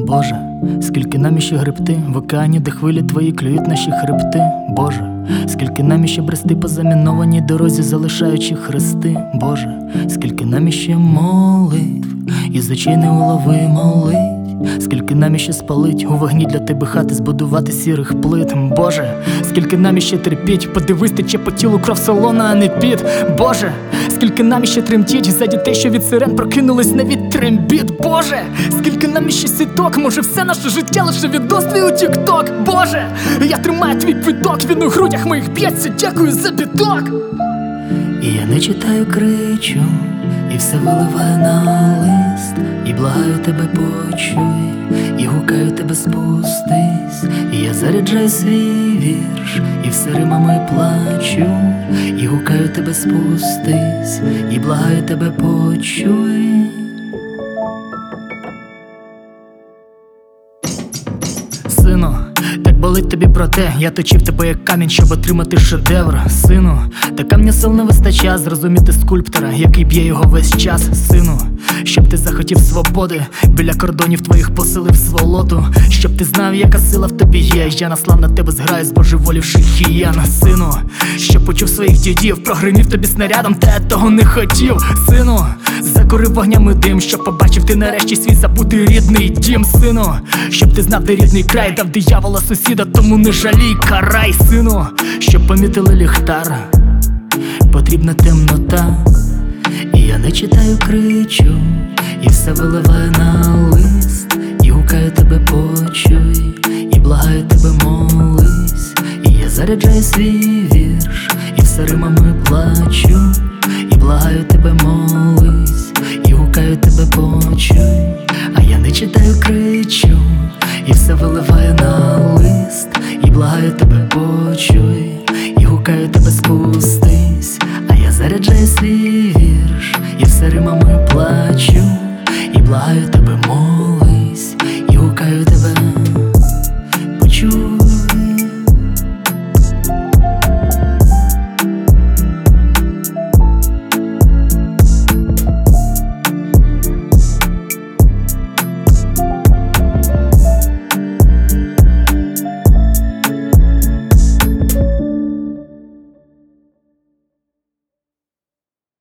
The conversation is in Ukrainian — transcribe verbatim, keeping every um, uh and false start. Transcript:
Боже, скільки нам іще гребти в океані, де хвилі твої клюють наші хребти. Боже, скільки нам іще брести по замінованій дорозі, залишаючи хрести. Боже, скільки нам іще молитв із очей неуловимо лить. Скільки нам іще спалить у вогні для тебе хати, збудувати сірих плит. Боже, скільки нам іще терпіть, подивись, тече по тілу кров солона, а не піт. Боже, скільки нам іще тремтіть за дітей, що від сирен прокинулись на від трембіт. Боже, скільки нам іще сіток, може все наше життя лише відос твій у тік-ток. Боже, я тримаю твій квиток, він у грудях моїх б'ється, дякую за біток. І я не читаю, кричу, і все виливаю на лист. І благаю тебе, почуй, і гукаю тебе, спустись. І я заряджаю свій вірш, і все римами плачу. І гукаю тебе, спустись, і благаю тебе, почуй. Сину, так болить тобі про те, я точив тебе як камінь, щоб отримати шедевр. Сину, та камня сил не вистачає зрозуміти скульптора, який б'є його весь час. Сину, щоб ти захотів свободи, біля кордонів твоїх поселив сволоту. Щоб ти знав, яка сила в тобі є, я наслав на тебе зграю збожеволівших хієн. Сину, щоб почув своїх дідів, прогримів тобі снарядом, та я того не хотів. Сину, закурив вогнями дим, щоб побачив ти нарешті свій забутий рідний дім. Сину, щоб ти знав, де рідний край, дав диявола сусіда, тому не жалій, карай. Сину, щоб помітили ліхтар, потрібна темнота. І я не читаю, кричу, і все виливаю на лист. І гукаю тебе, почуй, і благаю тебе, молись. І я заряджаю свій вірш, і все римами плачу. І благаю тебе, молись, і гукаю тебе, почуй. А я не читаю, кричу, і все виливаю на лист. І благаю тебе, почуй, і гукаю тебе, спустись. А я заряджаю свій вірш, і все римами плачу. І благаю тебе, молись.